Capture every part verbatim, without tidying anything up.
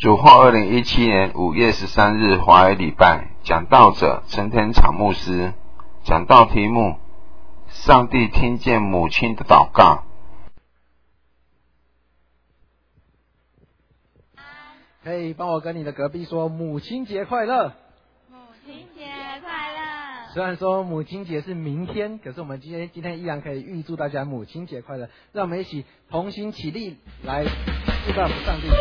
主后二零一七年五月十三日华语礼拜，讲道者陈天场牧师，讲道题目：上帝听见母亲的祷告。 可以帮我跟你的隔壁说母亲节快乐。 母亲节快乐。 虽然说母亲节是明天，可是我们今天今天依然可以预祝大家母亲节快乐。让我们一起同心起立来祝福上帝。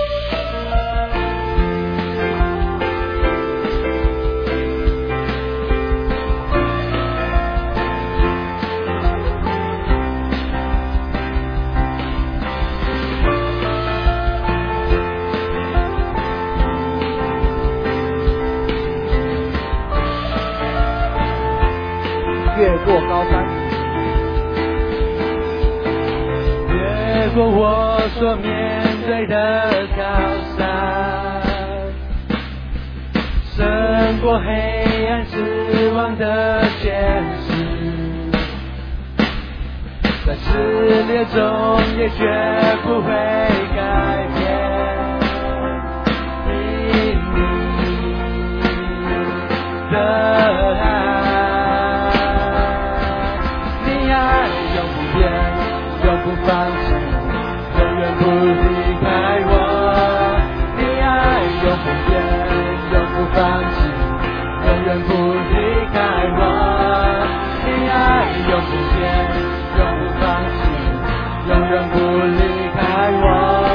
越过高山， 越过我所面对的高山，胜过黑暗失望的现实，在试炼中也绝不会改变因你的爱。永不放弃，永远不离开我。你爱永不变，永不放弃，永远不离开我。你爱永不变，永不放弃，永远不离开我。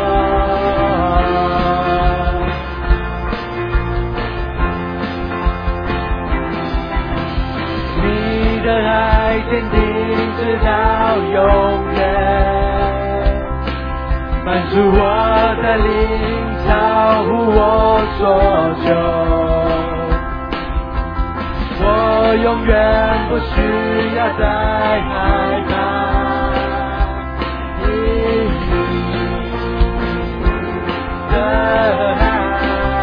你的爱坚定直到永远。满足我的灵，超乎我所求。我永远不需要再害怕，因你的爱，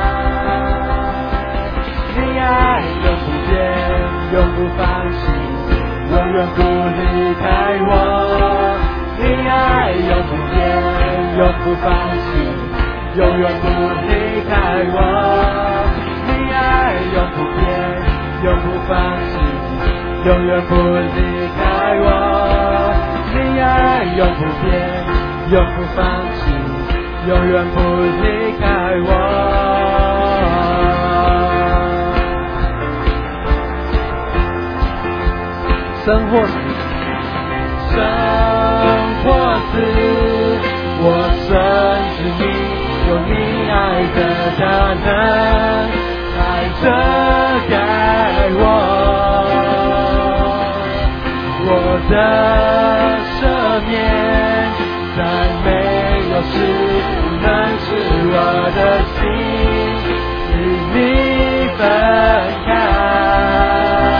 你爱永不变，永不放弃，永远不离开我。你爱永不变，永不放弃，永远不离开我。你爱永不变，永不放弃，永远不离开我。你爱永不变，永不放弃，永远不离开我。 生或死， 生或死，我深知你有你爱的大能来遮盖我，我的赦免再没有事不能使我的心与你分开。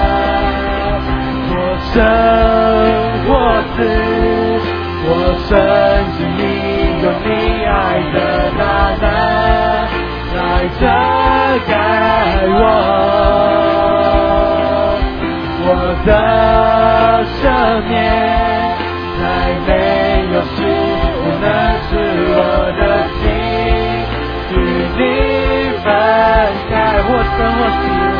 我生或死，我深知你有你爱的大能来遮盖我，我的赦免再没有事不能使我的心与你分开。或生或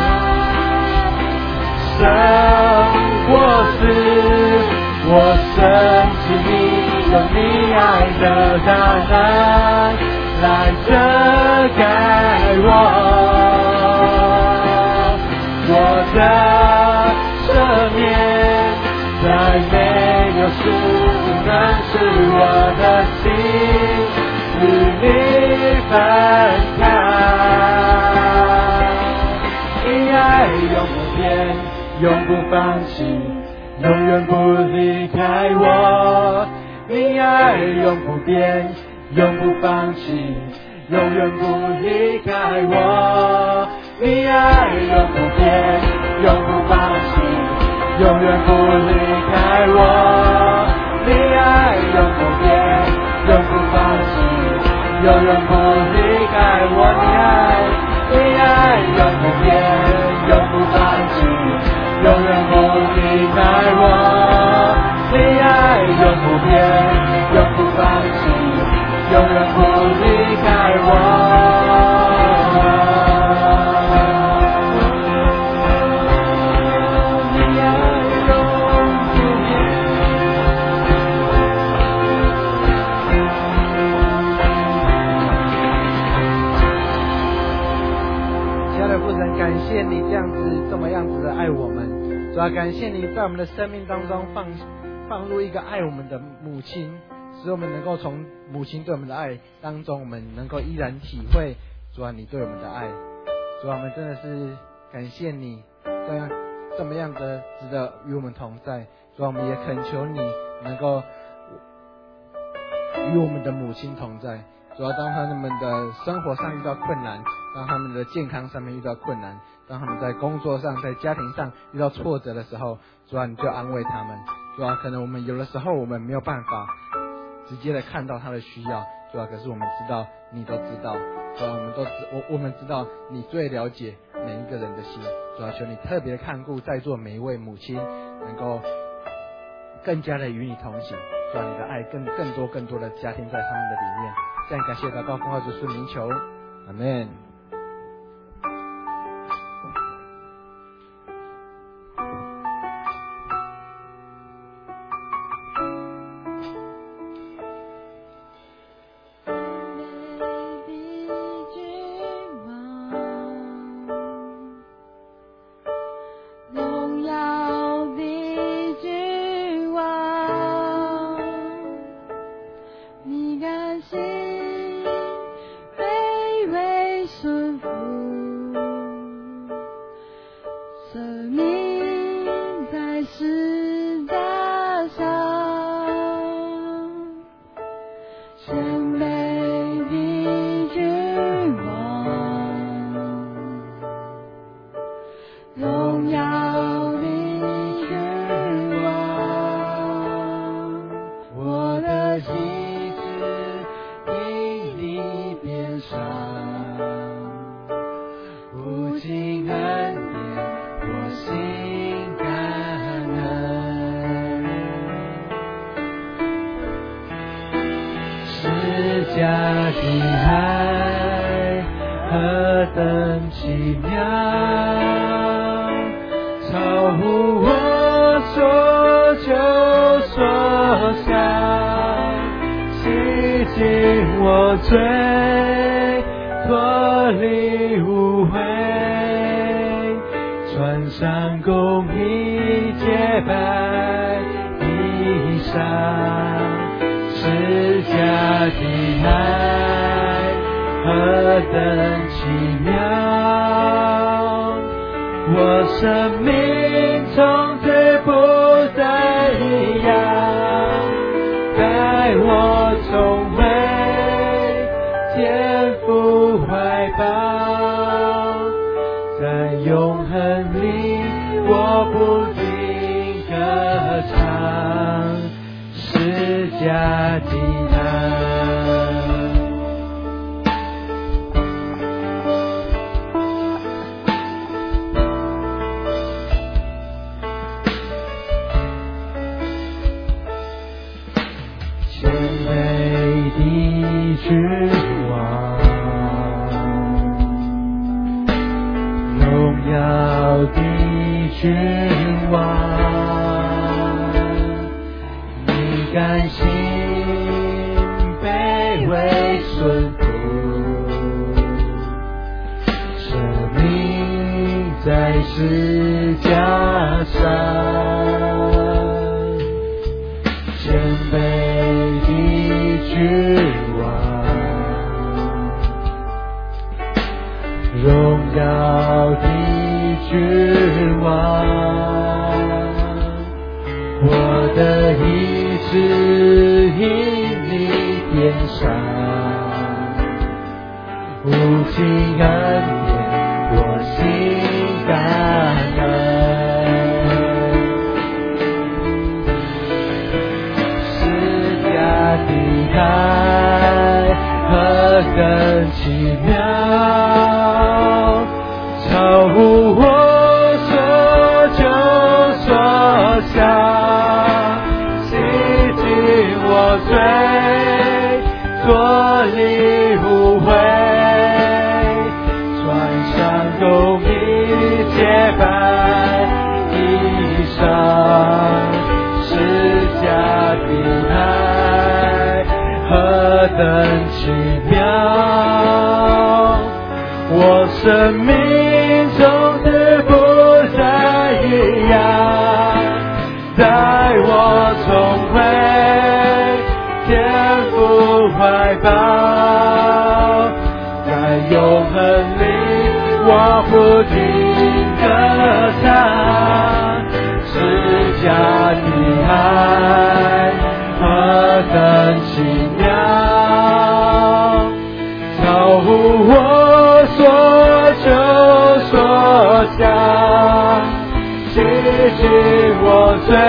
死，生或死，我深知你有你爱的大能来遮盖我，我的赦免再没有事不能使我的心与你分开。你爱永不变，永不放弃，永远不离开我。你爱永不变，永不放弃，永远不离开我。你爱永不变，永不放弃，永远不离开我。你爱永不变，永不放弃，永远不离开我。你爱，你爱永不变，永不放弃，永远不离开我。你爱永不变，永不放弃，永远不离开我。 感谢你这样子这么样子的爱我们，主要感谢你在我们的生命当中放放入一个爱我们的母亲，使我们能够从母亲对我们的爱当中，我们能够依然体会主啊你对我们的爱。主啊，我们真的是感谢你这样这么样的值得与我们同在。主啊，我们也恳求你能够与我们的母亲同在。主要当他们的生活上遇到困难，当他们的健康上面遇到困难，当他们在工作上在家庭上遇到挫折的时候，主啊你就安慰他们。主啊，可能我们有的时候我们没有办法直接的看到他的需要，主啊，可是我们知道你都知道，主啊，我们都知我我们知道你最了解每一个人的心。主啊，求你特别看顾在座每一位母亲，能够更加的与你同行。主啊，你的爱更更多更多的家庭在他们的里面。这样感谢祷告奉靠主圣名求，阿们。 生命中永恒里，我不停歌唱，是家的爱何等奇妙，超乎我所求所想，洗净我罪，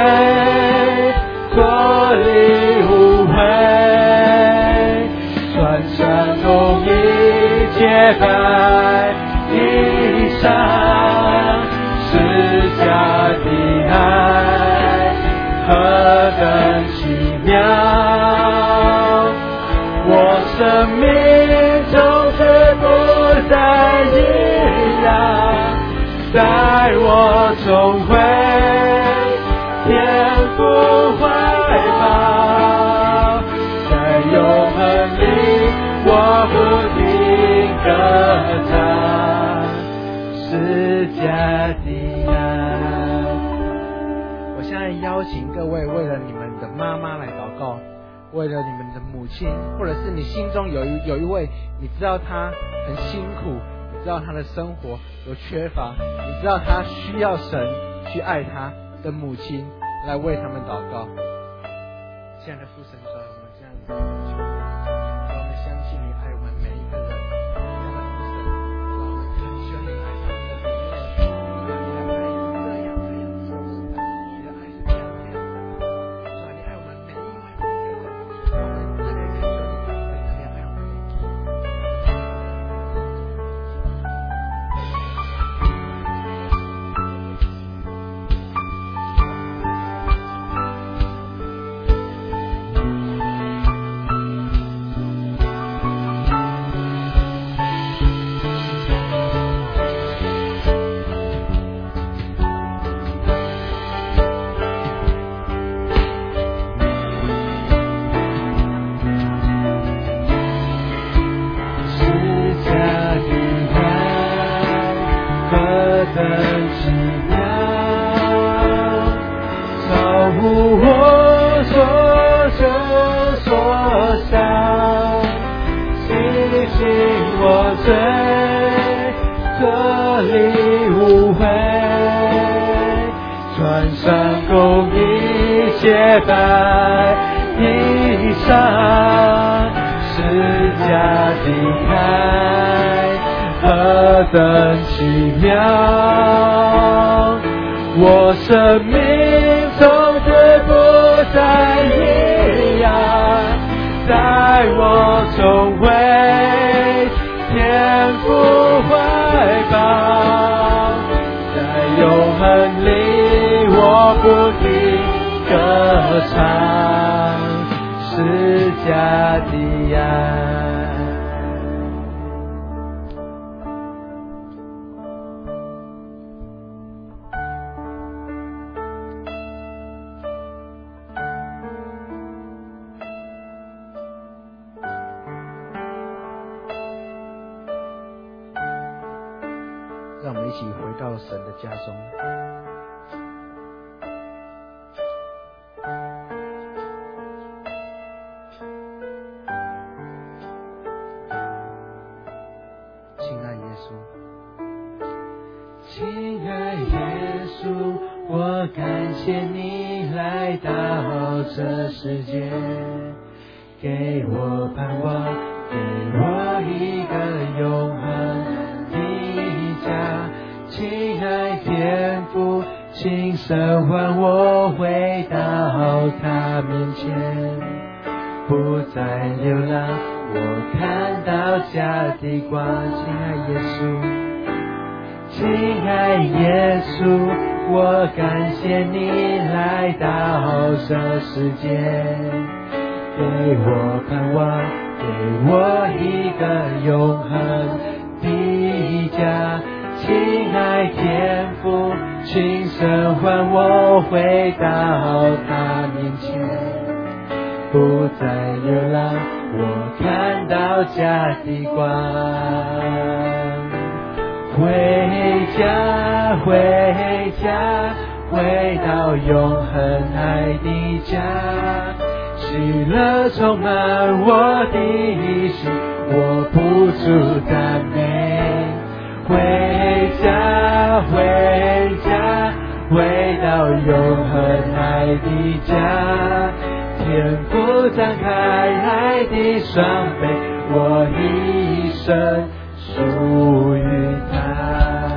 脱离污秽，穿上公义，洁白衣裳，是家的爱何等奇妙，我生命从此不再一样，带我重回天父怀抱，在永恒里我不停歌唱，是家的爱。 我现在邀请各位为了你们的妈妈来祷告，为了你们的母亲，或者是你心中有一有一位你知道她很辛苦，你知道她的生活有缺乏，你知道她需要神去爱她的母亲，来为他们祷告。亲爱的父神，我们这样子求你，我们相信你爱我们每一个人。亲爱的父神，我们恳求你爱他们的里面，你的爱是这样这样深深的，你的爱是这样这样的。主啊，你爱我们每一位每一个人，我们特别恳求你，特别爱我们。洁白衣裳，是家的爱何等奇妙，我生命从此不再一样，带我重回天父怀抱，在永恒里我不停歌唱，是家的爱。让我们一起回到神的家中。亲爱耶稣，亲爱耶稣，我感谢你来到这世界，给我盼望，给我一个永恒的家。亲爱天父，请神唤我回到他面前，不再流浪，我看到家的光。亲爱耶稣，亲爱耶稣，我感谢你来到这世界，给我盼望，给我一个永恒的家。亲爱天父，请神唤我回到他面前，不再流浪，我看到家的光。回家，回家，回到永恒爱的家，喜乐充满我的心， 我不住赞美。回家，回家，回到永恒爱的家。天父张开爱的双臂，我一生属于他。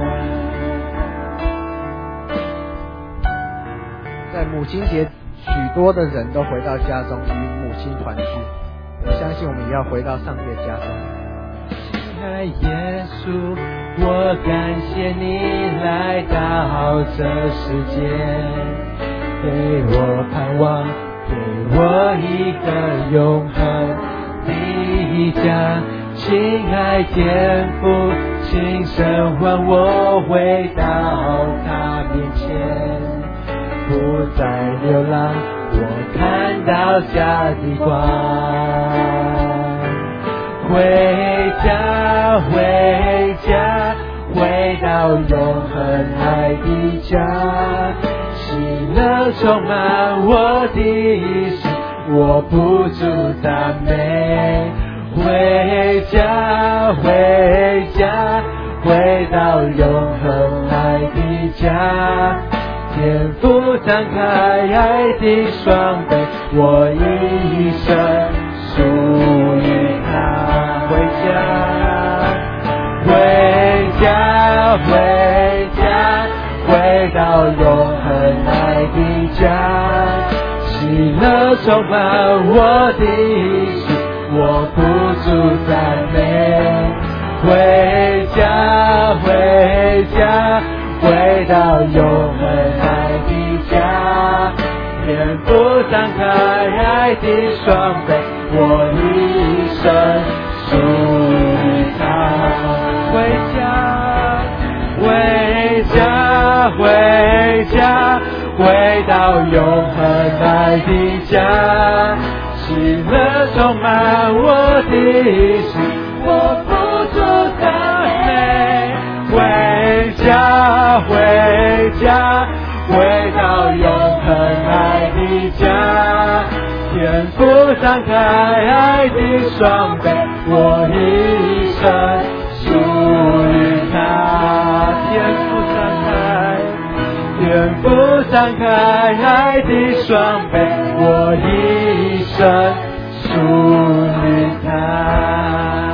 在母亲节，许多的人都回到家中与母亲团聚。我相信我们也要回到上帝的家中。 亲爱耶稣，我感谢你来到这世界，给我盼望，给我一个永恒的家。亲爱天父，请神唤我回到他面前，不再流浪，我看到家的光。回家，回家，回到永恒爱的家。喜乐充满我的心，我不住赞美。回家，回家，回到永恒爱的家。天父张开爱的双臂，我一生属于他。回家，回家，回家，回到永恒爱的家。喜乐充满我的心，我不住赞美。回家，回家，回到永恒爱的家。天父张开爱的双臂，我一生属于他。回家，回家，回家，回到永恒爱的家。喜乐充满我的心，我不住赞美。回家，回家，回到永恒爱的家。天父张开爱的双臂，我一生属于他。天父张开，天父张开爱的双臂，我一生属于他。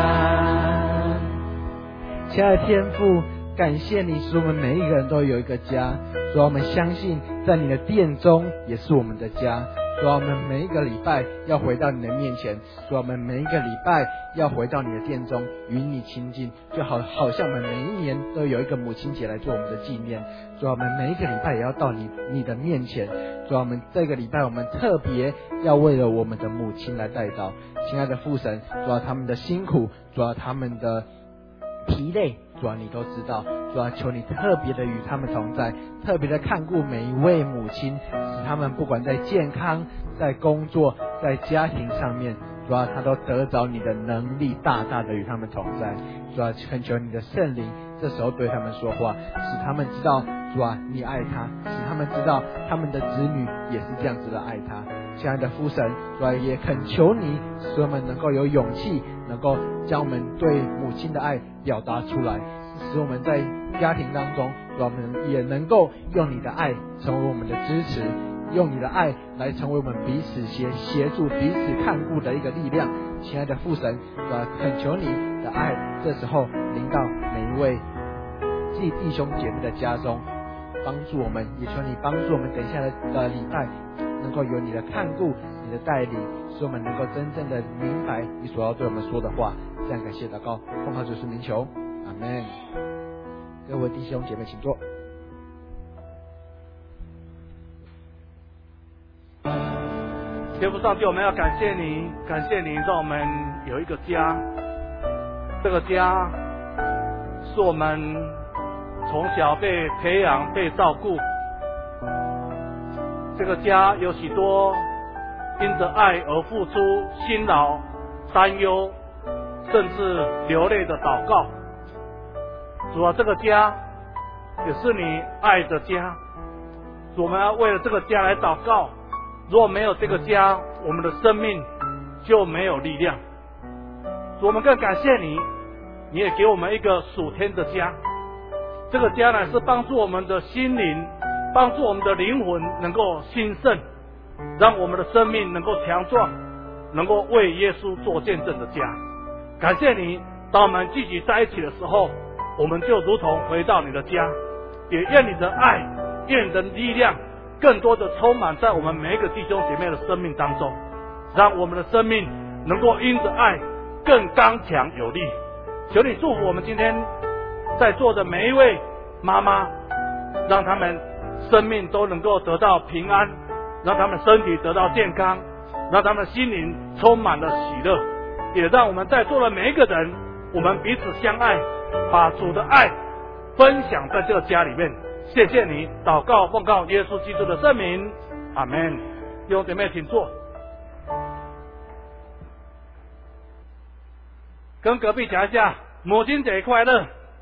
亲爱的天父，感谢你使我们每一个人都有一个家，主啊，我们相信在你的殿中也是我们的家。主啊，我们每一个礼拜要回到你的面前，主啊，我们每一个礼拜要回到你的殿中与你亲近，就好好像我们每一年都有一个母亲节来做我们的纪念。主啊，我们每一个礼拜也要到你你的面前。主啊，我们这个礼拜我们特别要为了我们的母亲来代祷。亲爱的父神，主啊，他们的辛苦，主啊，他们的疲累，主啊，你都知道。主啊，求你特别的与他们同在，特别的看顾每一位母亲，使他们不管在健康、在工作、在家庭上面，主啊，他都得着你的能力，大大的与他们同在。主啊，恳求你的圣灵这时候对他们说话，使他们知道，主啊，你爱他，使他们知道他们的子女也是这样子的爱他。亲爱的父神，主啊，也恳求你使我们能够有勇气，能够将我们对母亲的爱表达出来，使我们在家庭当中，主啊，我们也能够用你的爱成为我们的支持，用你的爱来成为我们彼此协协助、彼此看顾的一个力量。亲爱的父神，主啊，恳求你的爱这时候临到每一位弟弟兄姐妹的家中，帮助我们，也求你帮助我们等一下的礼拜能够有你的看顾、你的带领，使我们能够真正的明白你所要对我们说的话。这样感谢祷告，奉靠主耶稣名求，阿们。各位弟兄姐妹请坐。 天父上帝，我们要感谢你，感谢你让我们有一个家，这个家是我们从小被培养、被照顾。这个家有许多因着爱而付出辛劳、担忧，甚至流泪的祷告。主啊，这个家也是你爱的家，主，我们要为了这个家来祷告。如果没有这个家，我们的生命就没有力量。 主，我们更感谢你，你也给我们一个属天的家。这个家呢，是帮助我们的心灵，帮助我们的灵魂能够兴盛，让我们的生命能够强壮，能够为耶稣做见证的家。感谢你，当我们聚集在一起的时候，我们就如同回到你的家。也愿你的爱，愿你的力量更多的充满在我们每一个弟兄姐妹的生命当中，让我们的生命能够因着爱更刚强有力。求你祝福我们今天在座的每一位妈妈，让他们生命都能够得到平安，让他们身体得到健康，让他们心灵充满了喜乐。也让我们在座的每一个人，我们彼此相爱，把主的爱分享在这个家里面。谢谢你，祷告奉告耶稣基督的圣名，阿们。弟兄姐妹请坐。跟隔壁讲一下，母亲节快乐。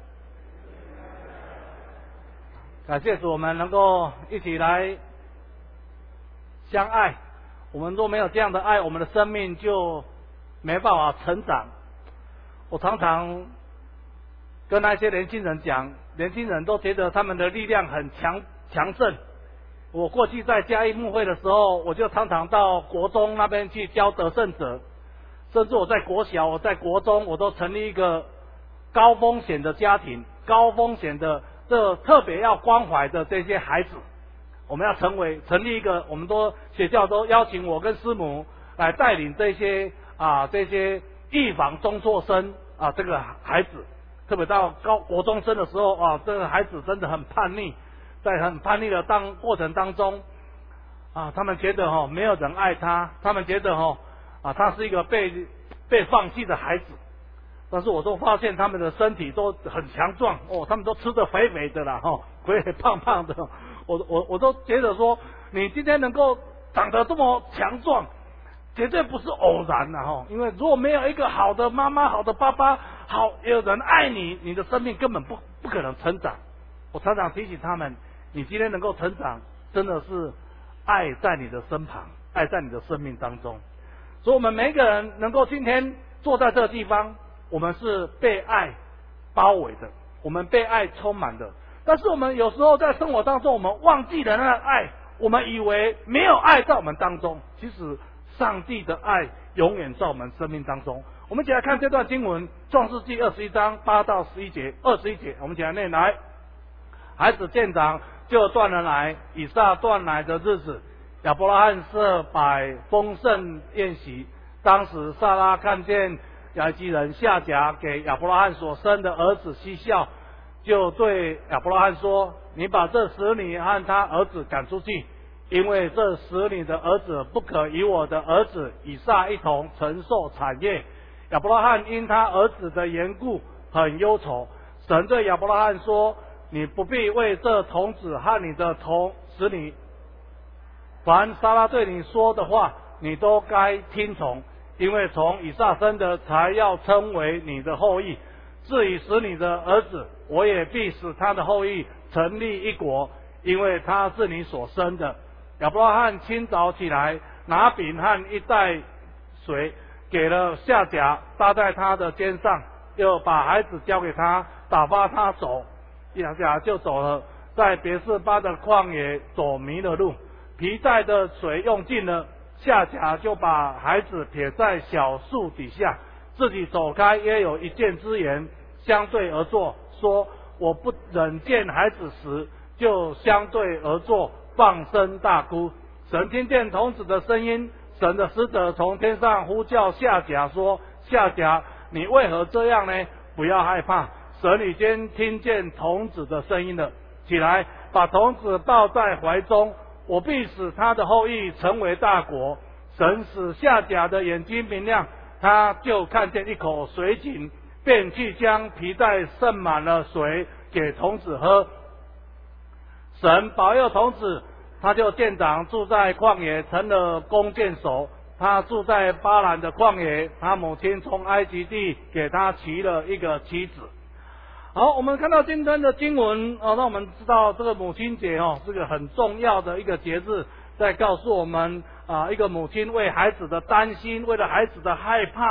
感谢主，我们能够一起来相爱。我们若没有这样的爱，我们的生命就没办法成长。我常常跟那些年轻人讲，年轻人都觉得他们的力量很强强盛。我过去在嘉义牧会的时候，我就常常到国中那边去教得胜者，甚至我在国小、我在国中，我都成立一个高风险的家庭，高风险的这特别要关怀的这些孩子，我们要成为成立一个，我们都学校都邀请我跟师母来带领这些啊这些预防中辍生啊这个孩子。特别到高国中生的时候啊，这个孩子真的很叛逆，在很叛逆的当过程当中啊，他们觉得哈、哦、没有人爱他，他们觉得哈、哦、啊他是一个被被放弃的孩子。但是我都发现他们的身体都很强壮哦，他们都吃得肥肥的啦哈、哦，肥肥胖胖的。我我我都觉得说，你今天能够长得这么强壮，绝对不是偶然的哈，因为如果没有一个好的妈妈、好的爸爸，好有人爱你，你的生命根本不不可能成长。我常常提醒他们，你今天能够成长，真的是爱在你的身旁，爱在你的生命当中。所以我们每一个人能够今天坐在这个地方，我们是被爱包围的，我们被爱充满的。但是我们有时候在生活当中，我们忘记了那个爱，我们以为没有爱在我们当中，其实上帝的爱永远在我们生命当中。我们一起来看这段经文，创世纪二十一章八到十一节，二十一节，我们一起来念来。孩子渐长，就断了奶，以撒断奶的日子，亚伯拉罕设摆丰盛宴席。当时撒拉看见亚基人夏甲给亚伯拉罕所生的儿子嬉笑，就对亚伯拉罕说：你把这使女和他儿子赶出去，因为这使女的儿子不可与我的儿子以撒一同承受产业。亚伯拉罕因他儿子的缘故很忧愁。神对亚伯拉罕说：你不必为这童子和你的童使女，凡撒拉对你说的话，你都该听从，因为从以撒生的才要称为你的后裔。至于使你的儿子，我也必使他的后裔成立一国，因为他是你所生的。亚伯拉罕清早起来，拿饼和一袋水给了夏甲，搭在他的肩上，又把孩子交给他，打发他走。夏甲就走了，在别是巴的旷野走迷了路，皮带的水用尽了，夏甲就把孩子撇在小树底下，自己走开，约有一箭之言，相对而坐，说：我不忍见孩子死，就相对而坐，放声大哭。神听见童子的声音，神的使者从天上呼叫夏甲说：夏甲，你为何这样呢？不要害怕，神已经听见童子的声音了。起来，把童子抱在怀中，我必使他的后裔成为大国。神使夏甲的眼睛明亮，他就看见一口水井，便去将皮带盛满了水给童子喝。神保佑童子，他就渐长，住在旷野，成了弓箭手。他住在巴兰的旷野，他母亲从埃及地给他娶了一个妻子。好，我们看到今天的经文哦，让我们知道这个母亲节哦，是个很重要的一个节日，在告诉我们啊，一个母亲为孩子的担心，为了孩子的害怕，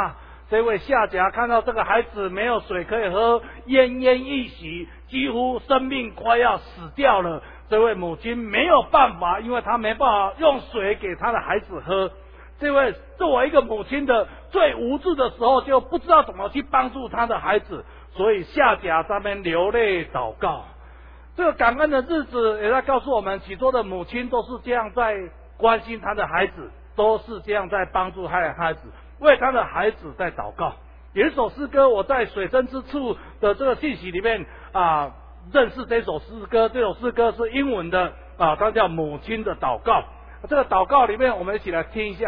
这位夏甲看到这个孩子没有水可以喝，奄奄一息，几乎生命快要死掉了。这位母亲没有办法，因为她没办法用水给她的孩子喝。这位作为一个母亲的最无助的时候，就不知道怎么去帮助她的孩子，所以夏甲在那边流泪祷告。这个感恩的日子也在告诉我们，许多的母亲都是这样在关心她的孩子，都是这样在帮助她的孩子，为她的孩子在祷告。有一首诗歌，我在水深之处的这个信息里面啊，认识这首诗歌。这首诗歌是英文的啊，它叫《母亲的祷告》。这个祷告里面，我们一起来听一下。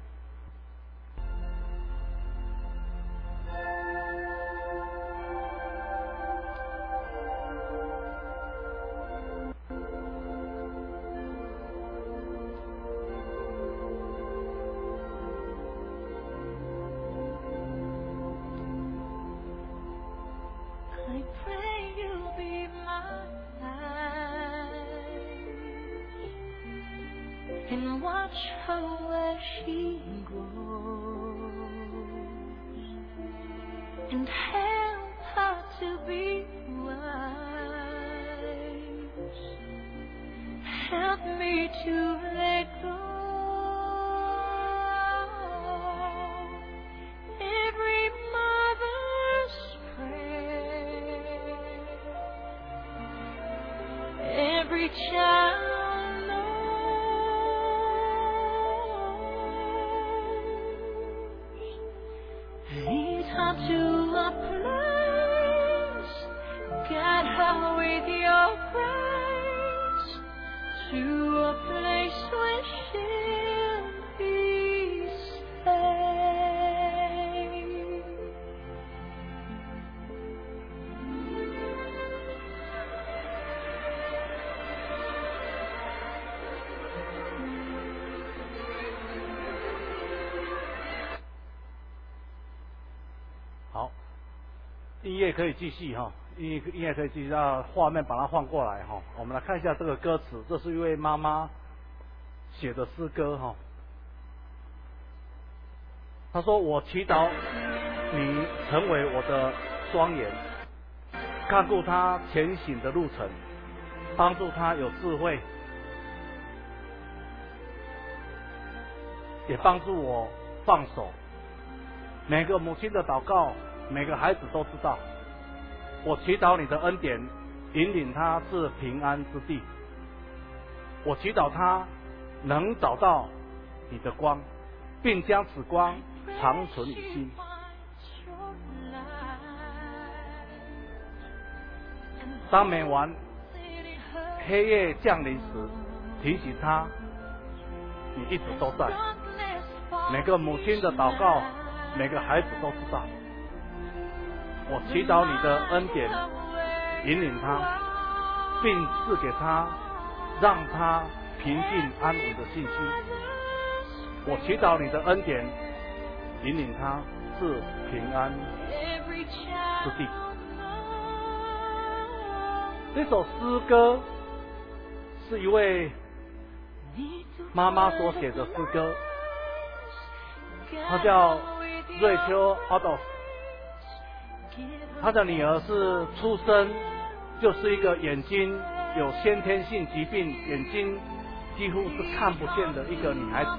And watch her where she grows, and help her to be wise. Help me to let go every mother's prayer, every child to a place, guide her with your grace, to a place where she'll be safe. 好，音乐可以继续哈，音乐音乐可以继续，让画面把它换过来哈。我们来看一下这个歌词，这是一位妈妈写的诗歌哈。她说：“我祈祷你成为我的双眼，看顾他前行的路程，帮助他有智慧，也帮助我放手。”每个母亲的祷告，每个孩子都知道。我祈祷你的恩典，引领他至平安之地。我祈祷他能找到你的光，并将此光长存于心。当每晚黑夜降临时，提醒他，你一直都在。每个母亲的祷告，每个孩子都知道。我祈祷你的恩典引领他，并赐给他让他平静安稳的信心。我祈祷你的恩典引领他至平安之地。这首诗歌是一位妈妈所写的诗歌，她叫瑞秋奥多斯。她的女儿是出生就是一个眼睛有先天性疾病，眼睛几乎是看不见的一个女孩子。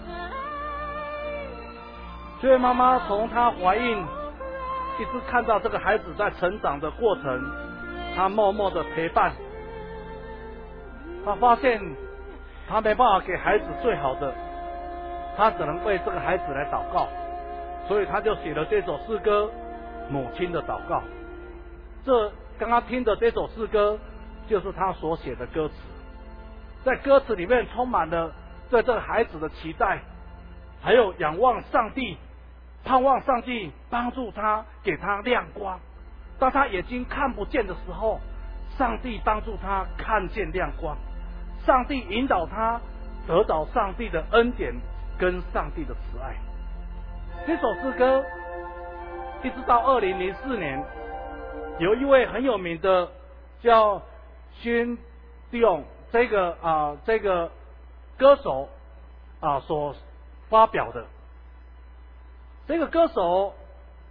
这位妈妈从她怀孕一直看到这个孩子在成长的过程，她默默的陪伴。她发现她没办法给孩子最好的，她只能为这个孩子来祷告，所以她就写了这首诗歌《母亲的祷告》。这刚刚听的这首诗歌就是她所写的歌词，在歌词里面充满了对这个孩子的期待，还有仰望上帝，盼望上帝帮助他，给他亮光。当他眼睛看不见的时候，上帝帮助他看见亮光，上帝引导他得到上帝的恩典跟上帝的慈爱。这首诗歌一直到二零零四年，有一位很有名的叫勋迪翁这个啊、呃、这个歌手啊、呃、所发表的。这个歌手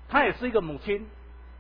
她也是一个母亲，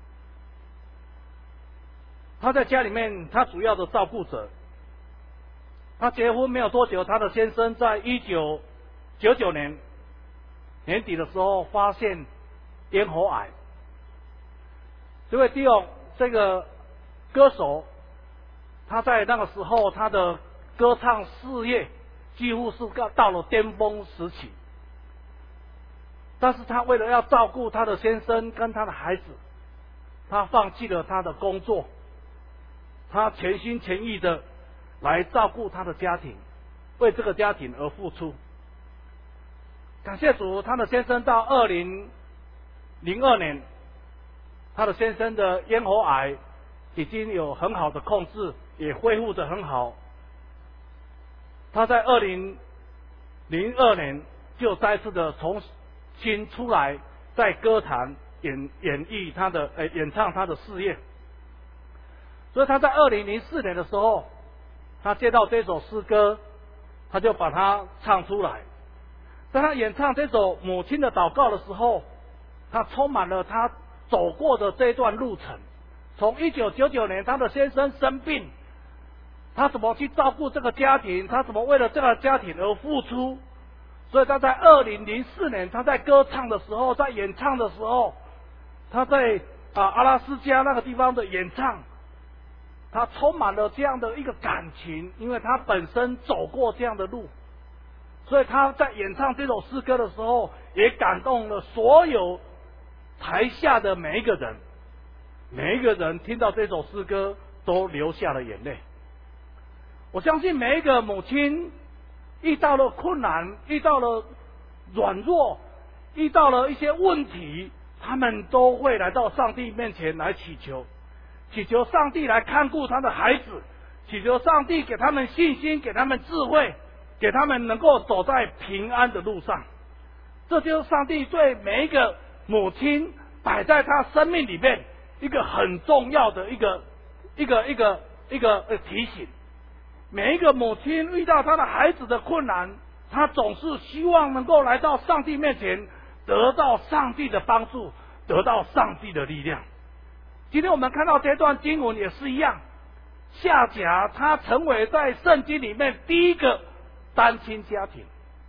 她在家里面，她主要的照顾者。她结婚没有多久，她的先生在一九九九年年底的时候发现咽喉癌。这位弟兄，这个歌手，他在那个时候他的歌唱事业几乎是到了巅峰时期，但是他为了要照顾他的先生跟他的孩子，他放弃了他的工作，他全心全意的来照顾他的家庭，为这个家庭而付出。感谢主，他的先生到二零零二年，他的先生的咽喉癌已经有很好的控制，也恢复得很好。他在二零零二年就再次的重新出来，在歌坛演演绎他的呃演唱他的事业。所以他在二零零四年的时候，他接到这首诗歌，他就把它唱出来。当他演唱这首母亲的祷告的时候，他充满了他走过的这段路程。从一九九九年他的先生生病，他怎么去照顾这个家庭，他怎么为了这个家庭而付出。所以他在二零零四年他在歌唱的时候，在演唱的时候，他在啊阿拉斯加那个地方的演唱，他充满了这样的一个感情，因为他本身走过这样的路。所以他在演唱这首诗歌的时候，也感动了所有台下的每一个人，每一个人听到这首诗歌都流下了眼泪。我相信每一个母亲遇到了困难，遇到了软弱，遇到了一些问题，他们都会来到上帝面前来祈求，祈求上帝来看顾他的孩子，祈求上帝给他们信心，给他们智慧，给他们能够走在平安的路上。这就是上帝对每一个母亲摆在他生命里面一个很重要的一个一个一个一个呃提醒。每一个母亲遇到她的孩子的困难，她总是希望能够来到上帝面前，得到上帝的帮助，得到上帝的力量。今天我们看到这段经文也是一样，夏甲他成为在圣经里面第一个单亲家庭，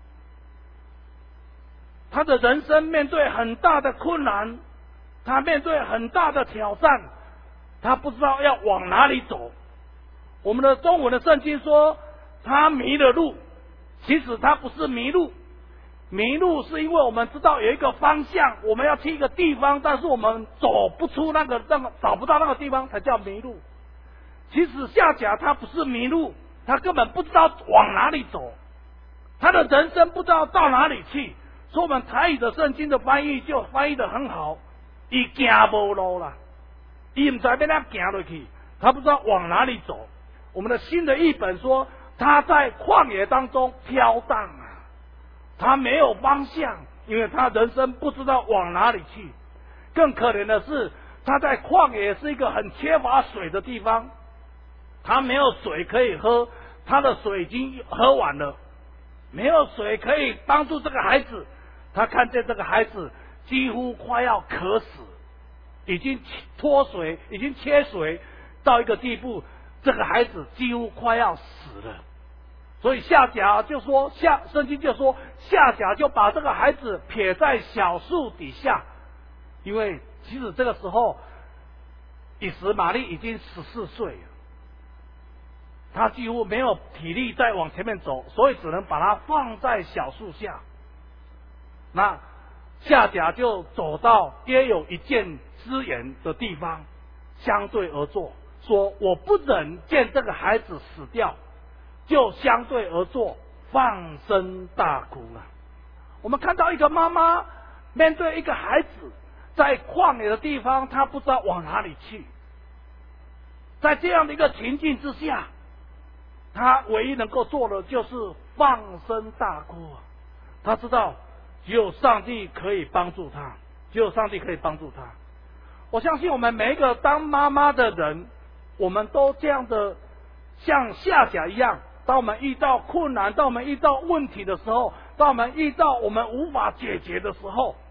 他的人生面对很大的困难，他面对很大的挑战，他不知道要往哪里走。我们的中文的圣经说他迷了路，其实他不是迷路，迷路是因为我们知道有一个方向，我们要去一个地方，但是我们走不出那个那个找不到那个地方才叫迷路。其实夏甲他不是迷路，他根本不知道往哪里走，他的人生不知道到哪里去。所以我们台语的圣经的翻译就翻译得很好，他行无路啦，他不知道要怎行下去，他不知道往哪里走。我们的新的译本说他在旷野当中飘荡啊，他没有方向，因为他人生不知道往哪里去。更可怜的是他在旷野是一个很缺乏水的地方，他没有水可以喝，他的水已经喝完了，没有水可以帮助这个孩子。他看见这个孩子几乎快要渴死，已经脱水，已经缺水到一个地步，这个孩子几乎快要死了。所以夏甲就说，夏圣经就说夏甲就把这个孩子撇在小树底下，因为其实这个时候以实玛利已经十四岁了，他几乎没有体力再往前面走，所以只能把他放在小树下。那夏甲就走到约有一箭之远的地方，相对而坐，说我不忍见这个孩子死掉，就相对而坐，放声大哭了。我们看到一个妈妈面对一个孩子在旷野的地方，他不知道往哪里去，在这样的一个情境之下，他唯一能够做的就是放声大哭。他知道只有上帝可以帮助他，只有上帝可以帮助他。我相信我们每一个当妈妈的人，我们都这样的像夏甲一样，当我们遇到困难，当我们遇到问题的时候，当我们遇到我们无法解决的时候，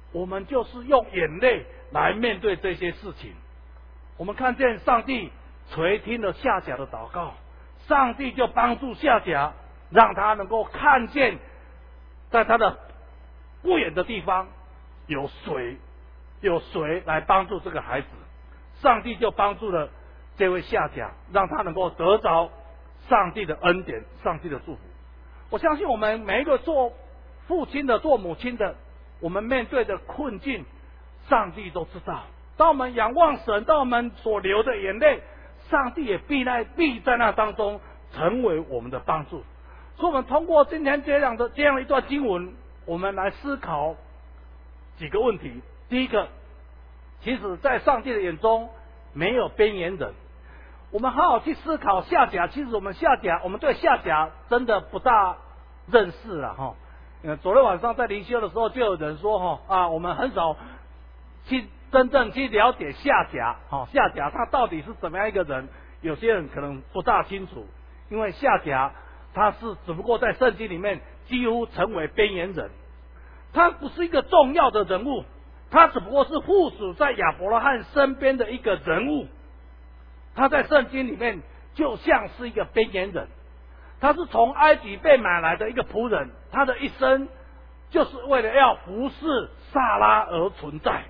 我们就是用眼泪来面对这些事情。我们看见上帝垂听了夏甲的祷告，上帝就帮助夏甲，让他能够看见在他的不远的地方有水，有水来帮助这个孩子。上帝就帮助了这位夏甲，让他能够得着上帝的恩典，上帝的祝福。我相信我们每一个做父亲的、做母亲的，我们面对的困境，上帝都知道。当我们仰望神，当我们所流的眼泪，上帝也必在必在那当中成为我们的帮助。所以我们通过今天这样的这样一段经文，我们来思考几个问题。第一个，其实在上帝的眼中没有边缘人。我们好好去思考夏甲，其实我们夏甲，我们对夏甲真的不大认识了哈。昨天晚上在灵修的时候，就有人说哈啊，我们很少去真正去了解夏甲，哈夏甲他到底是怎么样一个人？有些人可能不大清楚，因为夏甲他是只不过在圣经里面几乎成为边缘人，他不是一个重要的人物，他只不过是附属在亚伯拉罕身边的一个人物。他在圣经里面就像是一个边缘人，他是从埃及被买来的一个仆人，他的一生就是为了要服侍撒拉而存在。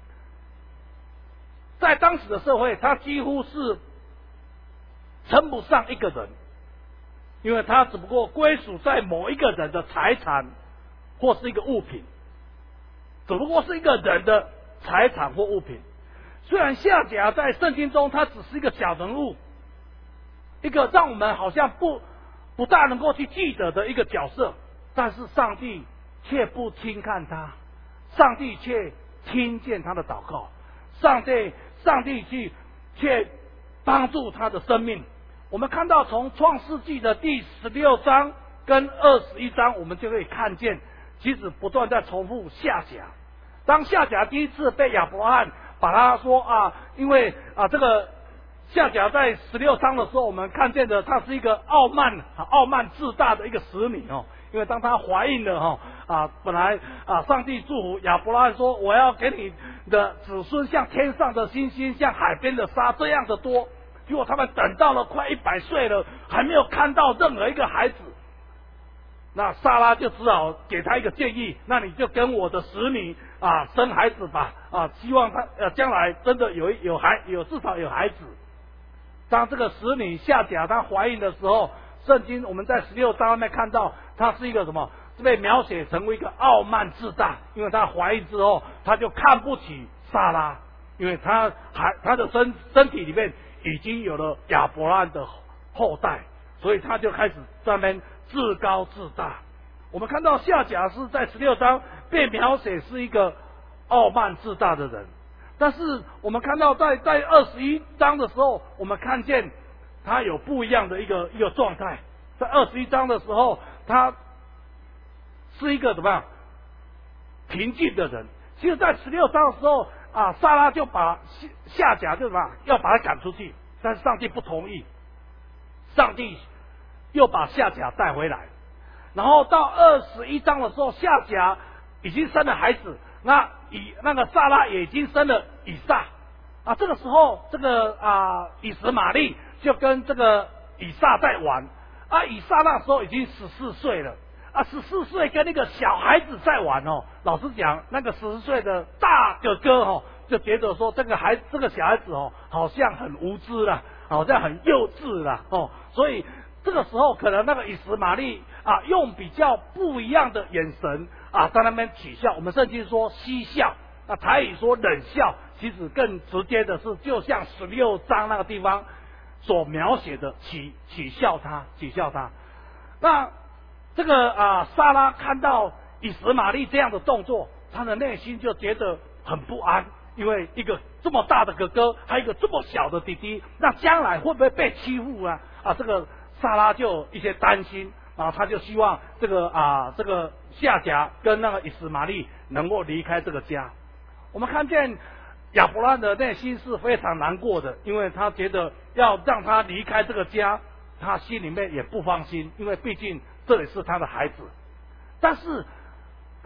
在当时的社会，他几乎是称不上一个人，因为他只不过归属在某一个人的财产或是一个物品，只不过是一个人的财产或物品。虽然夏甲在圣经中他只是一个小人物，一个让我们好像不不大能够去记得的一个角色，但是上帝却不轻看他，上帝却听见他的祷告，上帝上帝去却帮助他的生命。我们看到从创世纪的第十六章跟二十一章，我们就可以看见，其实不断在重复夏甲。当夏甲第一次被亚伯拉罕把他说啊，因为啊这个夏甲在十六章的时候，我们看见的他是一个傲慢、傲慢自大的一个使女哦。因为当她怀孕了哈啊，本来啊上帝祝福亚伯拉罕说，我要给你的子孙像天上的星星，像海边的沙这样的多。结果他们等到了快一百岁了，还没有看到任何一个孩子。那撒拉就只好给他一个建议，那你就跟我的使女啊生孩子吧啊，希望他呃将来真的有有孩有至少有孩子。当这个使女夏甲她怀孕的时候，圣经我们在十六章里面看到，她是一个什么？被描写成为一个傲慢自大，因为她怀孕之后，她就看不起撒拉，因为她还她的身身体里面已经有了亚伯拉罕的后代，所以她就开始在那边自高自大。我们看到夏甲是在十六章被描写是一个傲慢自大的人，但是我们看到在在二十一章的时候，我们看见他有不一样的一个一个状态。在二十一章的时候，他是一个怎么样平静的人。其实在十六章的时候啊，撒拉就把夏甲就什么要把他赶出去，但是上帝不同意，上帝又把夏甲带回来。然后到二十一章的时候，夏甲已经生了孩子，那以那个撒拉也已经生了以撒啊。这个时候，这个啊以实玛利就跟这个以撒在玩啊。以撒那时候已经十四岁了啊，十四岁跟那个小孩子在玩哦。老实讲，那个十四岁的大哥哥哦，就觉得说这个孩这个小孩子哦，好像很无知啦，好像很幼稚啦哦，所以这个时候可能那个以实玛利啊，用比较不一样的眼神啊，在那边取笑。我们圣经说嬉笑，那台语说冷笑，其实更直接的是，就像十六章那个地方所描写的取取笑他，取笑他。那这个啊，撒拉看到以实玛利这样的动作，他的内心就觉得很不安，因为一个这么大的哥哥，还有一个这么小的弟弟，那将来会不会被欺负啊？啊，这个撒拉就有一些担心。啊，他就希望这个啊，这个夏甲跟那个以实玛利能够离开这个家。我们看见亚伯拉罕的内心是非常难过的，因为他觉得要让他离开这个家，他心里面也不放心，因为毕竟这里是他的孩子。但是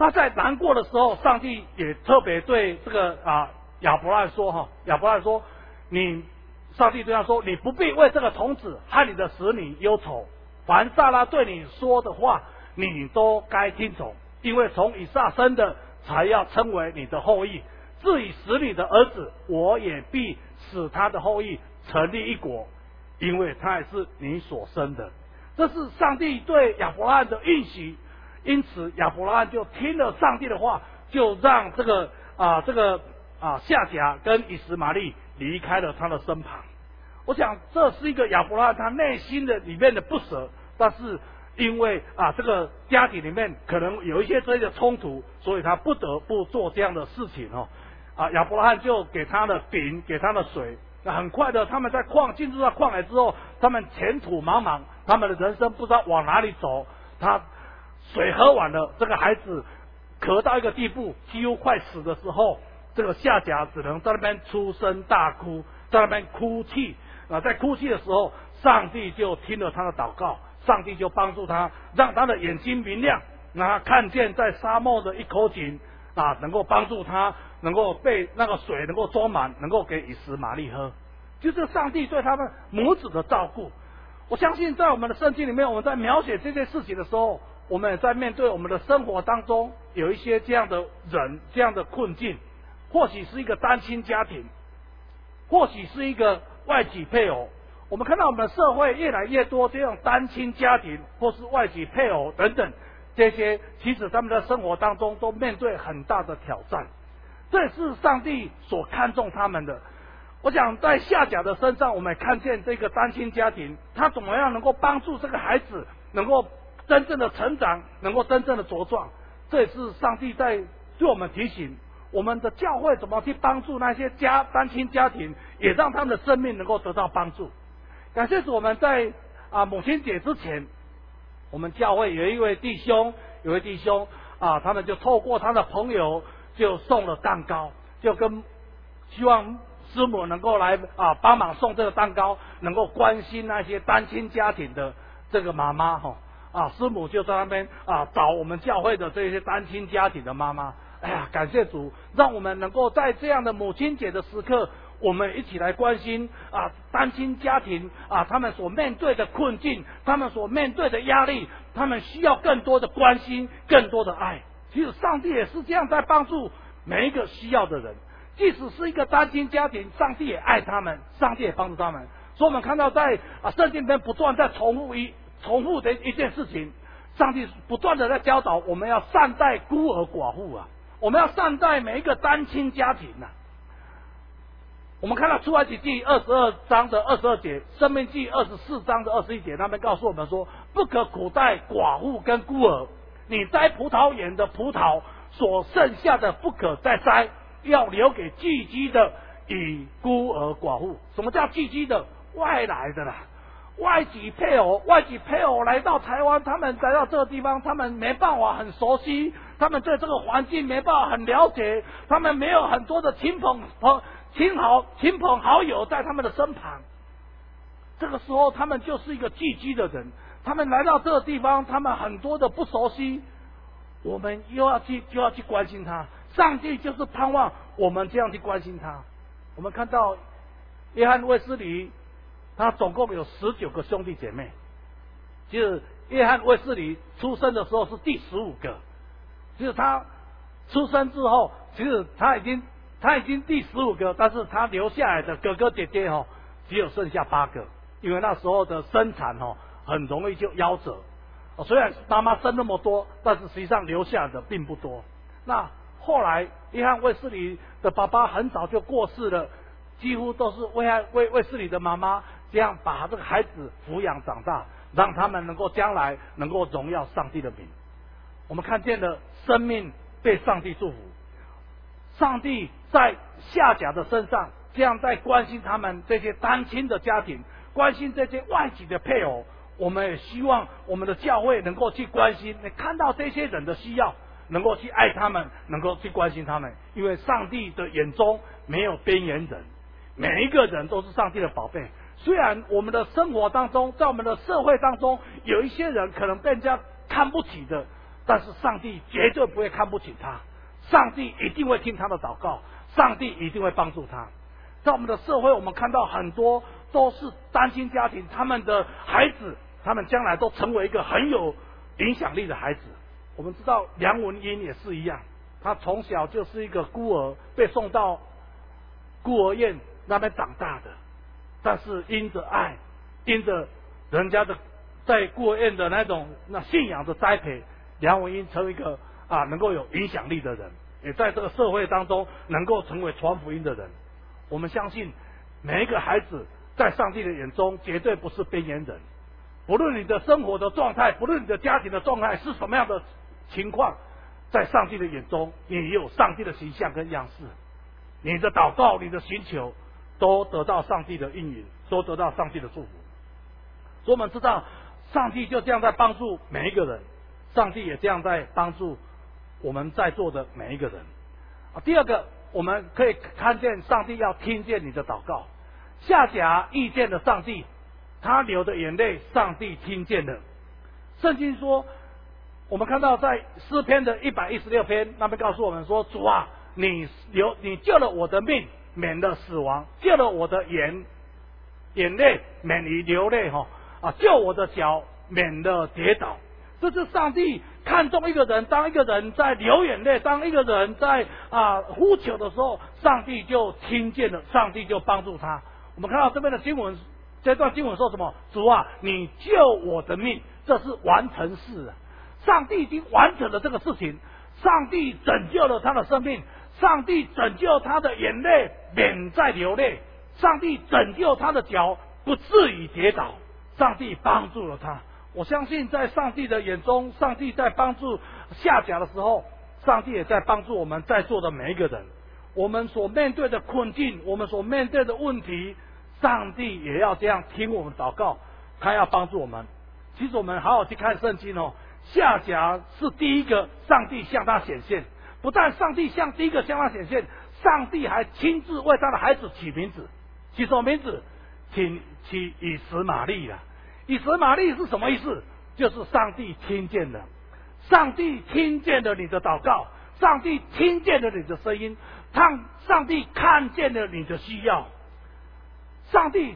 他在难过的时候，上帝也特别对这个啊亚伯拉罕说哈，亚伯拉罕说，你上帝对他说，你不必为这个童子和你的使女忧愁，凡撒拉对你说的话，你都该听从，因为从以撒生的才要称为你的后裔。至于使你的儿子，我也必使他的后裔成立一国，因为他也是你所生的。这是上帝对亚伯拉罕的应许，因此亚伯拉罕就听了上帝的话，就让这个啊这个啊夏甲跟以实玛利离开了他的身旁。我想这是一个亚伯拉罕他内心的里面的不舍，但是因为啊这个家庭里面可能有一些这些冲突，所以他不得不做这样的事情哦。啊，亚伯拉罕就给他的饼，给他的水。那很快的，他们在旷进入到旷野之后，他们前途茫茫，他们的人生不知道往哪里走。他水喝完了，这个孩子咳到一个地步，几乎快死的时候，这个夏甲只能在那边出声大哭，在那边哭泣。啊，在哭泣的时候，上帝就听了他的祷告，上帝就帮助他，让他的眼睛明亮，让他看见在沙漠的一口井啊，能够帮助他，能够被那个水能够装满，能够给以实玛利喝。就是上帝对他们母子的照顾。我相信在我们的圣经里面，我们在描写这件事情的时候，我们也在面对我们的生活当中有一些这样的人，这样的困境，或许是一个单亲家庭，或许是一个外籍配偶。我们看到我们的社会越来越多这种单亲家庭或是外籍配偶等等，这些其实他们的生活当中都面对很大的挑战，这也是上帝所看重他们的。我想在夏甲的身上，我们也看见这个单亲家庭，他怎么样能够帮助这个孩子能够真正的成长，能够真正的茁壮。这也是上帝在对我们提醒，我们的教会怎么去帮助那些家单亲家庭，也让他们的生命能够得到帮助。感谢主，我们在啊母亲节之前，我们教会有一位弟兄，有一位弟兄啊，他们就透过他的朋友就送了蛋糕，就跟希望师母能够来啊帮忙送这个蛋糕，能够关心那些单亲家庭的这个妈妈哈啊，师母就在那边啊找我们教会的这些单亲家庭的妈妈。哎呀，感谢主，让我们能够在这样的母亲节的时刻，我们一起来关心啊单亲家庭啊他们所面对的困境，他们所面对的压力，他们需要更多的关心，更多的爱。其实上帝也是这样在帮助每一个需要的人，即使是一个单亲家庭，上帝也爱他们，上帝也帮助他们。所以我们看到在啊圣经里面不断在重复一重复的一件事情，上帝不断的在教导我们要善待孤儿寡妇啊，我们要善待每一个单亲家庭啊。我们看到出埃及记二十二章的二十二节，申命记二十四章的二十一节，他们告诉我们说，不可苦待寡妇跟孤儿，你摘葡萄园的葡萄所剩下的不可再摘，要留给寄居的与孤儿寡妇。什么叫寄居的？外来的啦，外籍配偶，外籍配偶来到台湾，他们来到这个地方，他们没办法很熟悉，他们对这个环境没办法很了解，他们没有很多的亲朋朋亲好亲朋好友在他们的身旁。这个时候，他们就是一个寄居的人，他们来到这个地方，他们很多的不熟悉，我们又要去就要去关心他。上帝就是盼望我们这样去关心他。我们看到约翰卫斯理，他总共有十九个兄弟姐妹，就是约翰卫斯理出生的时候是第十五个，就是他出生之后，其实他已经他已经第十五个，但是他留下来的哥哥姐姐哦，只有剩下八个，因为那时候的生产哦很容易就夭折。虽然妈妈生那么多，但是实际上留下的并不多。那后来约翰卫斯理的爸爸很早就过世了，几乎都是约翰卫卫斯理的妈妈这样把这个孩子抚养长大，让他们能够将来能够荣耀上帝的名。我们看见了生命被上帝祝福，上帝在夏甲的身上这样在关心他们这些单亲的家庭，关心这些外籍的配偶。我们也希望我们的教会能够去关心，你看到这些人的需要，能够去爱他们，能够去关心他们。因为上帝的眼中没有边缘人，每一个人都是上帝的宝贝。虽然我们的生活当中，在我们的社会当中，有一些人可能被人家看不起的， 但是上帝绝对不会看不起他，上帝一定会听他的祷告，上帝一定会帮助他。在我们的社会，我们看到很多都是单亲家庭，他们的孩子，他们将来都成为一个很有影响力的孩子。我们知道梁文音也是一样，他从小就是一个孤儿，被送到孤儿院那边长大的，但是因着爱，因着人家的在孤儿院的那种那信仰的栽培，梁文音成为一个啊能够有影响力的人，也在这个社会当中能够成为传福音的人。我们相信每一个孩子在上帝的眼中绝对不是边缘人，不论你的生活的状态，不论你的家庭的状态是什么样的情况，在上帝的眼中你也有上帝的形象跟样式，你的祷告，你的寻求都得到上帝的应允，都得到上帝的祝福。所以我们知道上帝就这样在帮助每一个人，上帝也这样在帮助我们在座的每一个人。啊，第二个，我们可以看见上帝要听见你的祷告。夏甲遇见了上帝，他流的眼泪，上帝听见了。圣经说，我们看到在诗篇的一百一十六篇那边告诉我们说，主啊，你流你救了我的命，免了死亡，救了我的眼眼泪，免于流泪哈啊，救我的脚，免了跌倒。这是上帝看重一个人，当一个人在流眼泪，当一个人在啊呼求的时候，上帝就听见了，上帝就帮助他。我们看到这边的经文，这段经文说什么？主啊，你救我的命，这是完成式啊！上帝已经完成了这个事情，上帝拯救了他的生命，上帝拯救他的眼泪免再流泪，上帝拯救他的脚不至于跌倒，上帝帮助了他。我相信在上帝的眼中，上帝在帮助夏甲的时候，上帝也在帮助我们在座的每一个人。我们所面对的困境，我们所面对的问题，上帝也要这样听我们祷告，他要帮助我们。其实我们好好去看圣经哦，夏甲是第一个上帝向他显现，不但上帝向第一个向他显现，上帝还亲自为他的孩子起名字。起什么名字？起起以实玛利啦。以实玛利是什么意思？就是上帝听见了，上帝听见了你的祷告，上帝听见了你的声音，上上帝看见了你的需要。上帝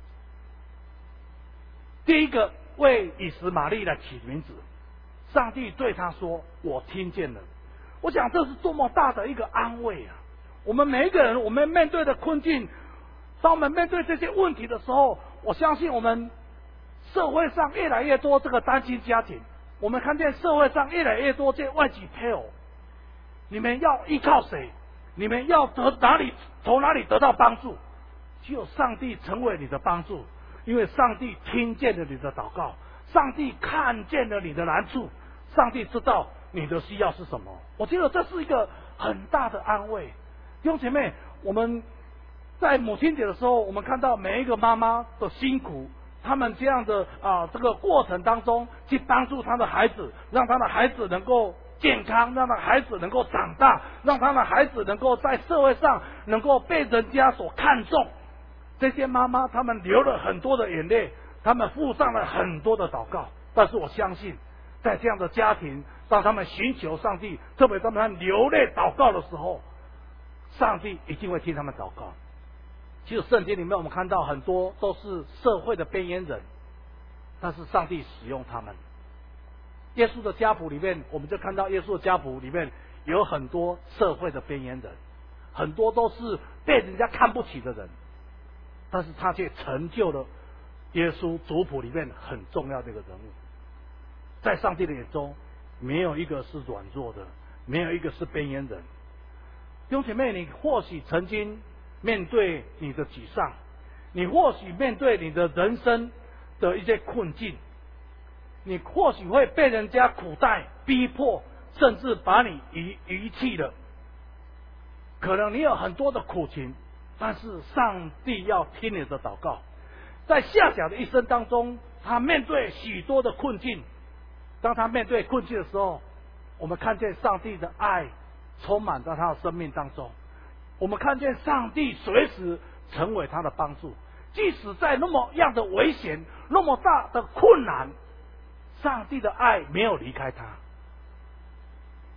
第一个为以实玛利来起名字，上帝对他说：“我听见了。”我想这是多么大的一个安慰啊！我们每一个人，我们面对的困境，当我们面对这些问题的时候，我相信我们社会上越来越多这个单亲家庭，我们看见社会上越来越多这外籍配偶，你们要依靠谁？你们要得哪里从哪里得到帮助？只有上帝成为你的帮助，因为上帝听见了你的祷告，上帝看见了你的难处，上帝知道你的需要是什么。我觉得这是一个很大的安慰。弟兄姐妹，我们在母亲节的时候，我们看到每一个妈妈的辛苦，他们这样的啊这个过程当中去帮助他的孩子，让他的孩子能够健康，让他的孩子能够长大，让他的孩子能够在社会上能够被人家所看重。这些妈妈他们流了很多的眼泪，他们付上了很多的祷告，但是我相信在这样的家庭，当他们寻求上帝，特别当他们流泪祷告的时候，上帝一定会听他们祷告。其实圣经里面我们看到很多都是社会的边缘人，但是上帝使用他们。耶稣的家谱里面，我们就看到耶稣的家谱里面有很多社会的边缘人，很多都是被人家看不起的人，但是他却成就了耶稣族谱里面很重要的一个人物。在上帝的眼中，没有一个是软弱的，没有一个是边缘人。弟兄姐妹，你或许曾经面对你的沮丧，你或许面对你的人生的一些困境，你或许会被人家苦待、逼迫，甚至把你遗遗弃了。可能你有很多的苦情，但是上帝要听你的祷告。在夏甲的一生当中，他面对许多的困境。当他面对困境的时候，我们看见上帝的爱充满在他的生命当中。我们看见上帝随时成为他的帮助，即使在那么样的危险、那么大的困难，上帝的爱没有离开他。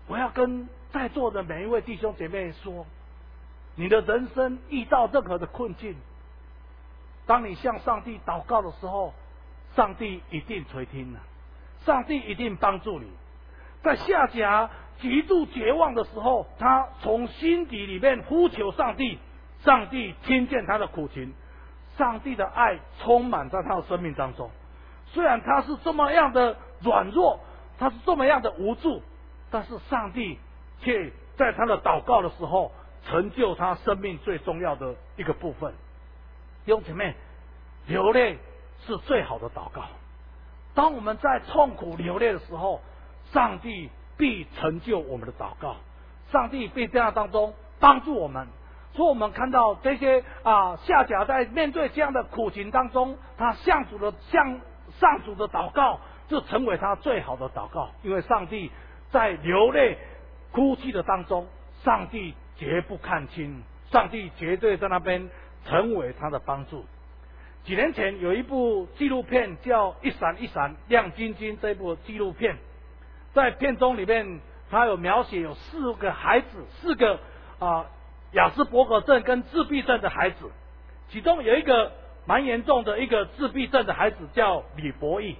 我要跟在座的每一位弟兄姐妹说，你的人生遇到任何的困境，当你向上帝祷告的时候，上帝一定垂听了，上帝一定帮助你。在夏甲极度绝望的时候，他从心底里面呼求上帝，上帝听见他的苦情，上帝的爱充满在他的生命当中。虽然他是这么样的软弱，他是这么样的无助，但是上帝却在他的祷告的时候成就他生命最重要的一个部分。弟兄姐妹，流泪是最好的祷告。当我们在痛苦流泪的时候，上帝必成就我们的祷告，上帝必在当中帮助我们。所以我们看到这些啊夏甲在面对这样的苦情当中，他向主的向上主的祷告就成为他最好的祷告，因为上帝在流泪哭泣的当中，上帝绝不看轻，上帝绝对在那边成为他的帮助。几年前有一部纪录片叫《一闪一闪亮晶晶》，这部纪录片在片中里面，他有描写有四个孩子，四个啊亚斯伯格症跟自闭症的孩子，其中有一个蛮严重的一个自闭症的孩子叫李博义。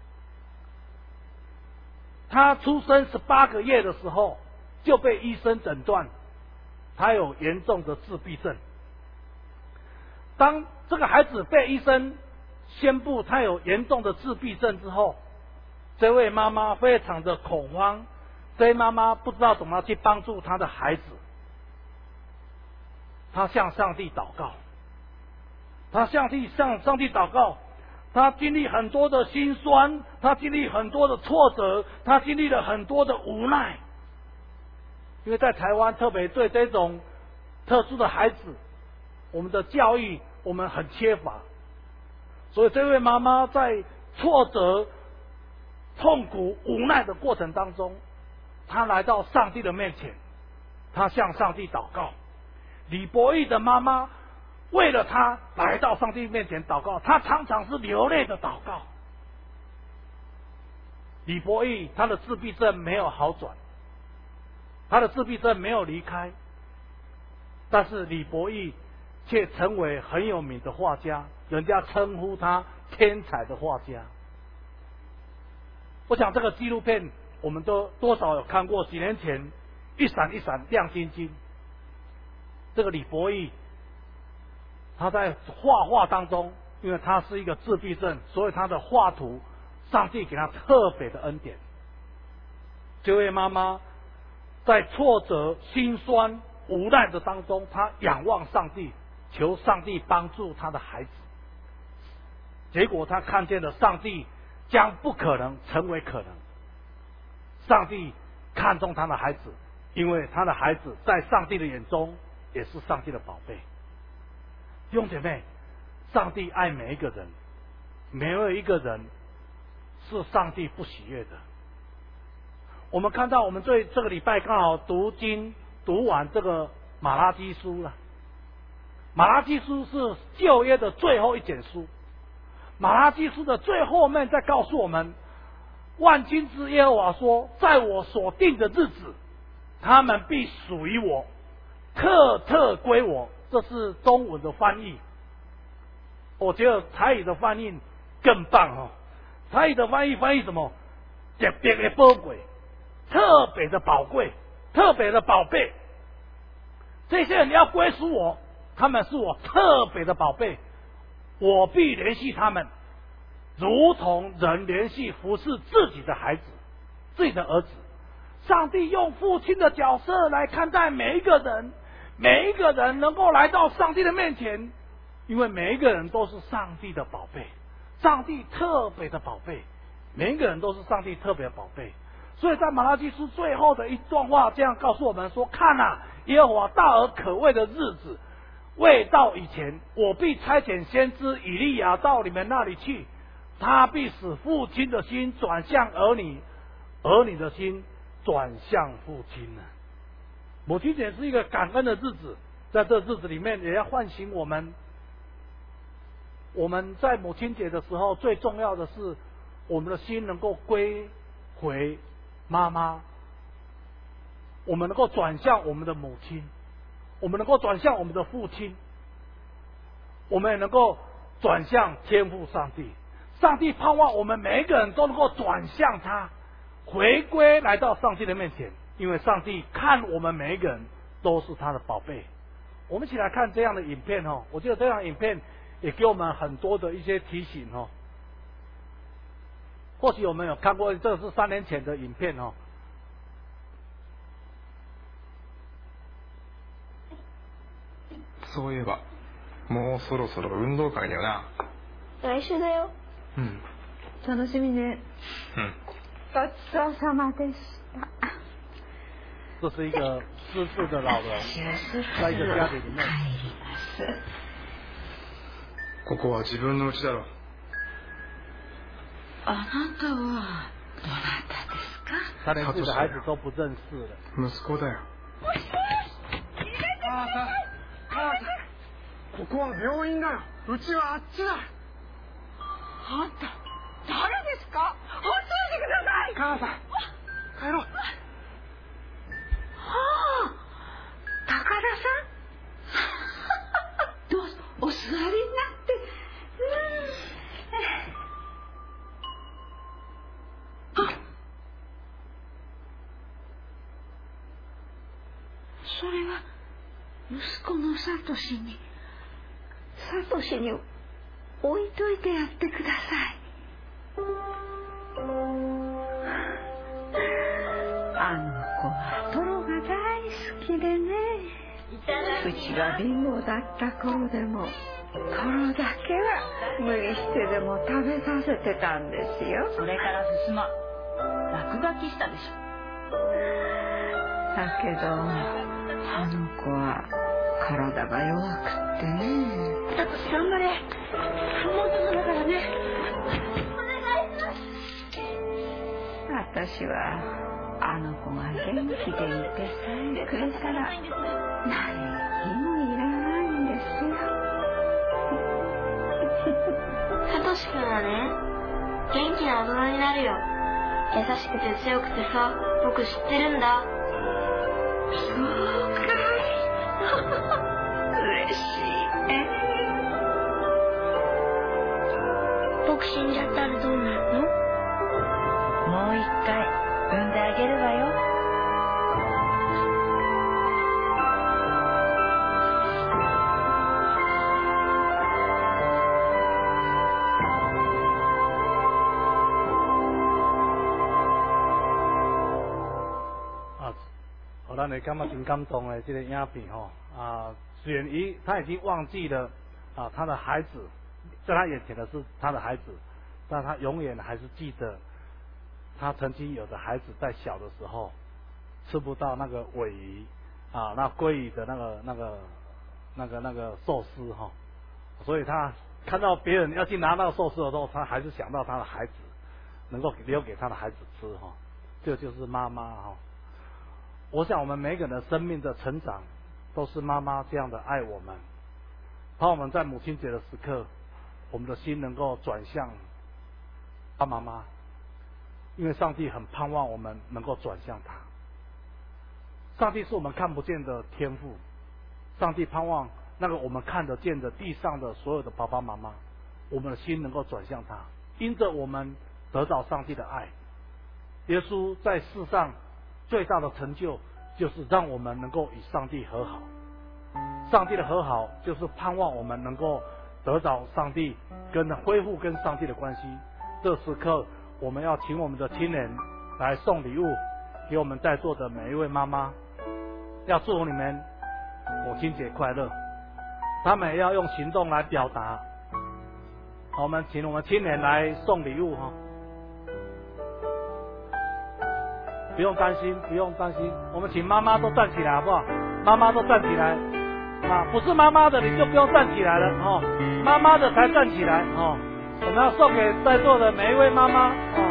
他出生十八个月的时候就被医生诊断他有严重的自闭症。当这个孩子被医生宣布他有严重的自闭症之后，这位妈妈非常的恐慌，这位妈妈不知道怎么去帮助她的孩子。她向上帝祷告，她向帝向上帝祷告，她经历很多的辛酸，她经历很多的挫折，她经历了很多的无奈。因为在台湾，特别对这种特殊的孩子，我们的教育我们很缺乏，所以这位妈妈在挫折、痛苦、无奈的过程当中，她来到上帝的面前，她向上帝祷告。李博义的妈妈为了他来到上帝面前祷告，他常常是流泪的祷告。李博义他的自闭症没有好转，他的自闭症没有离开，但是李博义却成为很有名的画家，人家称呼他天才的画家。我想这个纪录片我们都多少有看过，几年前一闪一闪亮晶晶。这个李博义他在画画当中，因为他是一个自闭症，所以他的画图上帝给他特别的恩典。这位妈妈在挫折、心酸、无奈的当中，她仰望上帝，求上帝帮助她的孩子。结果她看见了上帝将不可能成为可能，上帝看中她的孩子，因为她的孩子在上帝的眼中也是上帝的宝贝。弟兄姐妹，上帝爱每一个人，没有一个人是上帝不喜悦的。我们看到我们对这个礼拜刚好读经读完这个马拉基书了。马拉基书是旧约的最后一卷书，马拉基书的最后面在告诉我们，万军之耶和华说，在我所定的日子，他们必属于我，特特归我。这是中文的翻译，我觉得台语的翻译更棒哦。台语的翻译翻译什么？特别的宝贵，特别的宝贵，特别的宝贝。这些人要归属我，他们是我特别的宝贝，我必联系他们，如同人联系服侍自己的孩子、自己的儿子。上帝用父亲的角色来看待每一个人，每一个人能够来到上帝的面前，因为每一个人都是上帝的宝贝，上帝特别的宝贝，每一个人都是上帝特别的宝贝。所以在马拉基书最后的一段话这样告诉我们说，看啊，耶和华大而可畏的日子未到以前，我必差遣先知以利亚到你们那里去，他必使父亲的心转向儿女，儿女的心转向父亲呢。母亲节是一个感恩的日子，在这日子里面也要唤醒我们，我们在母亲节的时候最重要的是我们的心能够归回妈妈， 我们能够转向我们的母亲，我们能够转向我们的父亲，我们也能够转向天父上帝。上帝盼望我们每一个人都能够转向他，回归来到上帝的面前，因为上帝看我们每一个人都是他的宝贝。我们一起来看这样的影片哦，我觉得这样的影片也给我们很多的一些提醒哦。或许我们有看过，这是三年前的影片哦。 そういえば、もうそろそろ運動会だよな。 来週だよ。 うん。 楽しみね。 うん。 ごちそうさまでした。 这是一个失智的老人，在一个家庭里面。 ここは自分の家だろ。 あなたはどなたですか？ 他连自己的孩子都不认识了。 息子だよ。母さん、母さん、ここは病院だよ。うちはあっちだ。 あんた誰ですか？ほっといてください。 母さん、帰ろう。 はあ、高田さんどうぞお座りになって。うん、あ、それは息子のサトシにサトシに置いといてやってください。あの子はトロが大好きでね、うちが貧乏だった頃でもトロだけは無理してでも食べさせてたんですよ。 それから進ま落書きしたでしょ。 だけどあの子は体が弱くってね。だと頑張れ、もうちょっとだからね。お願いします。私はあの子が元気でいてさえくれたら何にもいらないんですよ。 サトシ君はね、元気な大人になるよ。優しくて強くてさ、僕知ってるんだ。 そうかい。嬉しいね。 僕死んじゃったらどうなるの？ もう一回産んであげるわよ。 啊，我让你感觉挺感动的这个影片吼啊，虽然一他已经忘记了啊他的孩子，在他眼前的是他的孩子，但他永远还是记得。他曾经有的孩子在小的时候吃不到那个尾鱼啊，那鲑鱼的那个那个那个那个寿司哈，所以他看到别人要去拿那个寿司的时候，他还是想到他的孩子能够留给他的孩子吃哈，这就是妈妈哈。我想我们每个人的生命的成长都是妈妈这样的爱我们，盼我们在母亲节的时刻，我们的心能够转向爸妈妈。因为上帝很盼望我们能够转向他。上帝是我们看不见的天父，上帝盼望那个我们看得见的地上的所有的爸爸妈妈，我们的心能够转向他，因着我们得到上帝的爱。耶稣在世上最大的成就就是让我们能够与上帝和好，上帝的和好就是盼望我们能够得到上帝跟恢复跟上帝的关系。这时刻我们要请我们的亲人来送礼物给我们在座的每一位妈妈，要祝福你们母亲节快乐。他们也要用行动来表达。好，我们请我们亲人来送礼物哈，不用担心，不用担心。我们请妈妈都站起来好不好？妈妈都站起来啊！不是妈妈的你就不用站起来了哦，妈妈的才站起来哦。我们要送给在座的每一位妈妈啊！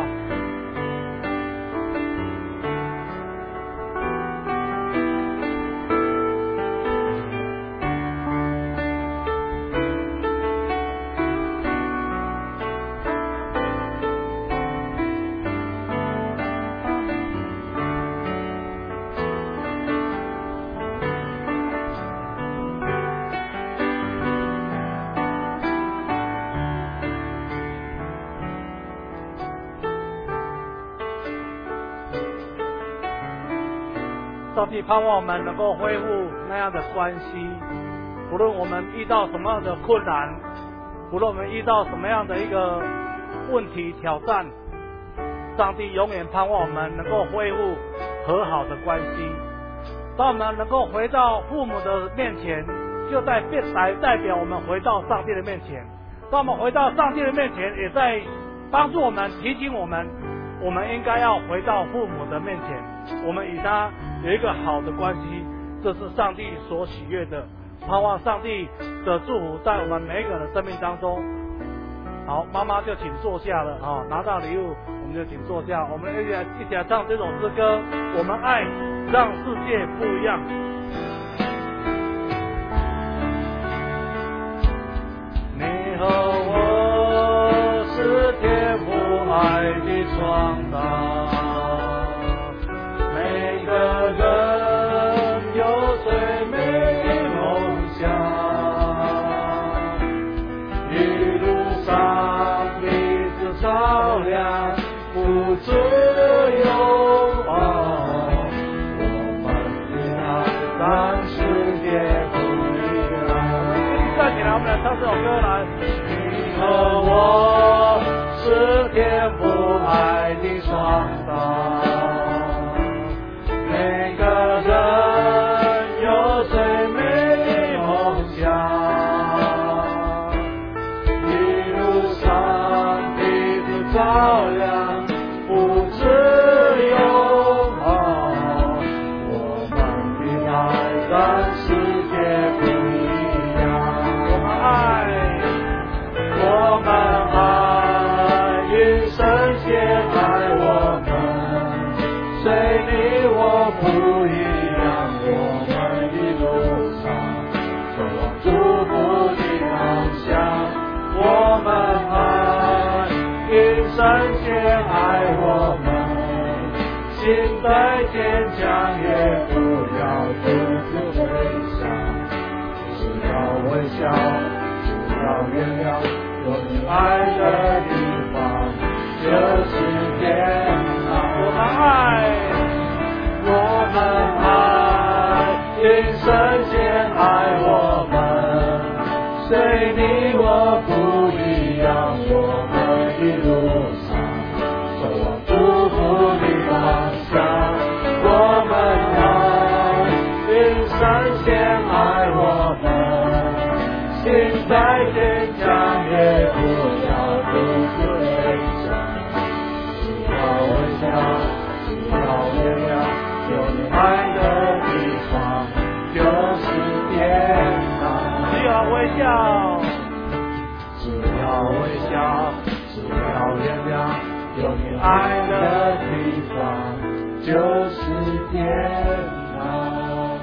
上帝盼望我们能够恢复那样的关系，不论我们遇到什么样的困难，不论我们遇到什么样的一个问题挑战，上帝永远盼望我们能够恢复和好的关系。当我们能够回到父母的面前，就代表代表我们回到上帝的面前。当我们回到上帝的面前，也在帮助我们提醒我们，我们应该要回到父母的面前，我们与他有一个好的关系，这是上帝所喜悦的。盼望上帝的祝福在我们每一个人的生命当中。好，妈妈就请坐下了啊、哦，拿到礼物我们就请坐下，我们一起来一起来唱这首诗歌，我们爱让世界不一样。你和我是天父爱的创造，每个人有最美的梦想，一路上彼此照亮，不只有爱，我们的爱让世界不一样。站起来，我们来唱这首歌来。你和我是天父爱的创造，每个人有最美的梦想，一路上彼此照亮，不只有爱，我们的爱让世界不一样。我们爱，我们爱，因神先爱我们，谁你我不一样，我们一路上走往祝福的方向。我们爱，因神先爱我们，心再坚强也不要独自飞翔，只要微笑，只要原谅，有你爱的地方就是天堂。我们爱，我们爱，因神先爱我们，谁你我不一样，我们一路上走往祝福的方向。我们爱，因神先爱我们，心再坚强也不要独自飞翔，只要微笑，只要原谅，有你爱的地方就是天堂。只要微笑，只要微笑，只要原谅，有你爱的地方就是天堂。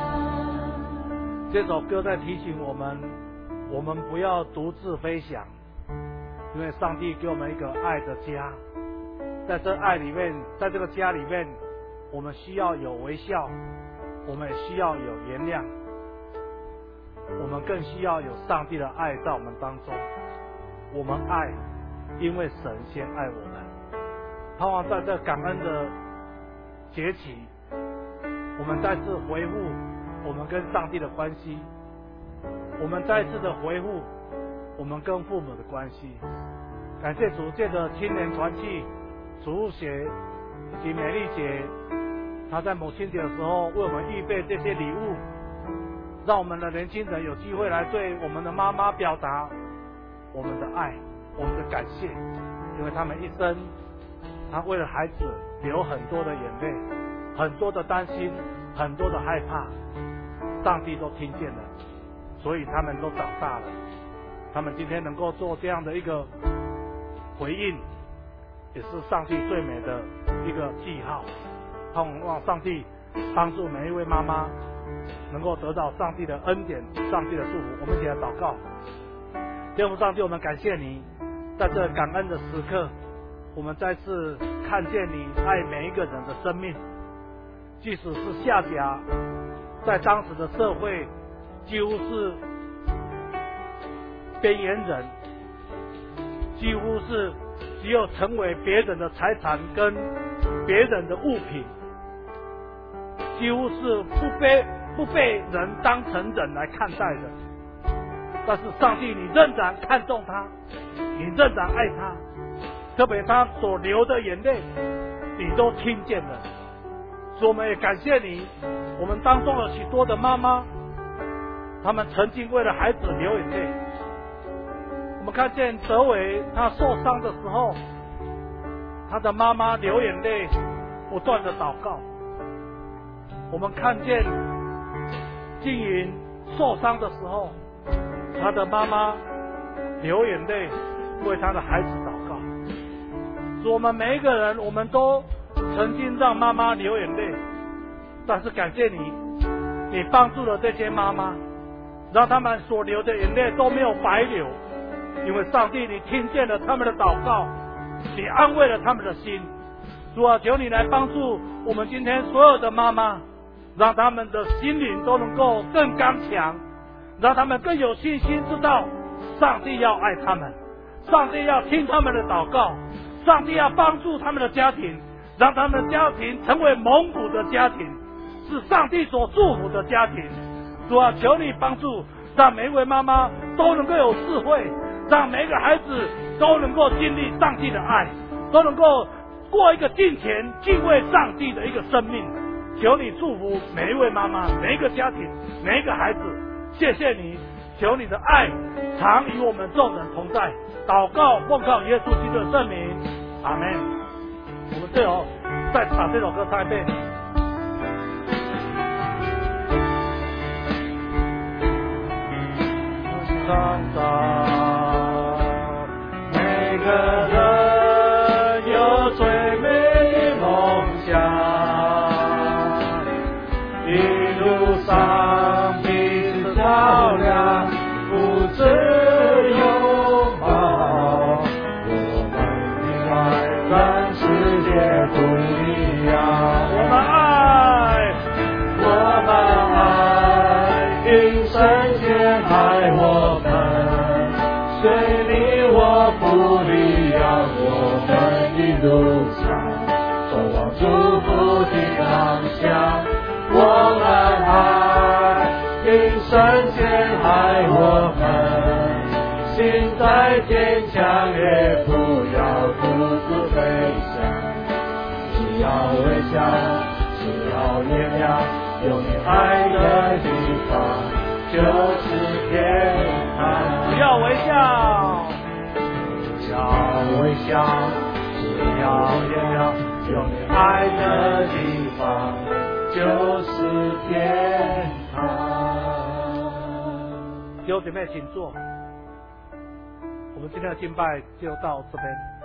这首歌在提醒我们，我们不要独自飞翔，因为上帝给我们一个爱的家，在这爱里面，在这个家里面，我们需要有微笑，我们也需要有原谅，我们更需要有上帝的爱在我们当中。我们爱，因为神先爱我们。盼望在这感恩的节期，我们再次回复我们跟上帝的关系，我们再次的回复我们跟父母的关系。感谢主，借着青年团契、主日学以及美丽姐，她在母亲节的时候为我们预备这些礼物，让我们的年轻人有机会来对我们的妈妈表达我们的爱，我们的感谢，因为他们一生，他为了孩子流很多的眼泪，很多的担心，很多的害怕，上帝都听见了，所以他们都长大了。他们今天能够做这样的一个回应，也是上帝最美的一个记号。盼望上帝帮助每一位妈妈能够得到上帝的恩典，上帝的祝福。我们一起来祷告。天父上帝，我们感谢你，在这感恩的时刻，我们再次看见你爱每一个人的生命，即使是夏甲，在当时的社会几乎是边缘人，几乎是只有成为别人的财产跟别人的物品， 几乎是不被不被人当成人来看待的。但是上帝，你仍然看重他，你仍然爱他，特别他所流的眼泪，你都听见了。所以我们也感谢你，我们当中有许多的妈妈，他们曾经为了孩子流眼泪。我们看见德伟他受伤的时候，他的妈妈流眼泪，不断的祷告。我们看见静云受伤的时候，他的妈妈流眼泪，为他的孩子祷告。所以我们每一个人，我们都曾经让妈妈流眼泪，但是感谢你，你帮助了这些妈妈，让他们所流的眼泪都没有白流，因为上帝，你听见了他们的祷告，你安慰了他们的心。主啊，求你来帮助我们今天所有的妈妈，让他们的心灵都能够更刚强，让他们更有信心，知道上帝要爱他们，上帝要听他们的祷告，上帝要帮助他们的家庭，让他们的家庭成为蒙福的家庭，是上帝所祝福的家庭。主啊，求你帮助，让每一位妈妈都能够有智慧，让每一个孩子都能够经历上帝的爱，都能够过一个敬虔敬畏上帝的一个生命。求你祝福每一位妈妈，每一个家庭，每一个孩子。谢谢你，求你的爱常与我们众人同在。祷告奉靠耶稣基督的圣名，阿们。我们最后再把这首歌唱一遍。上到每个人有最美的梦想，一路上彼此照亮，不只拥抱，我们的爱跟世界不一样。我们爱，我们爱，因圣洁爱我们，虽你我不一样，我们一路上走往祝福的方向。我们爱，因圣洁爱我们，心再坚强也不要独自飞翔，只要微笑，只要原谅，有你爱的地方就是天堂。只要微笑，只要微笑，只要原谅，有你爱的地方就是天堂。弟兄姐妹请坐，我们今天的敬拜就到这边。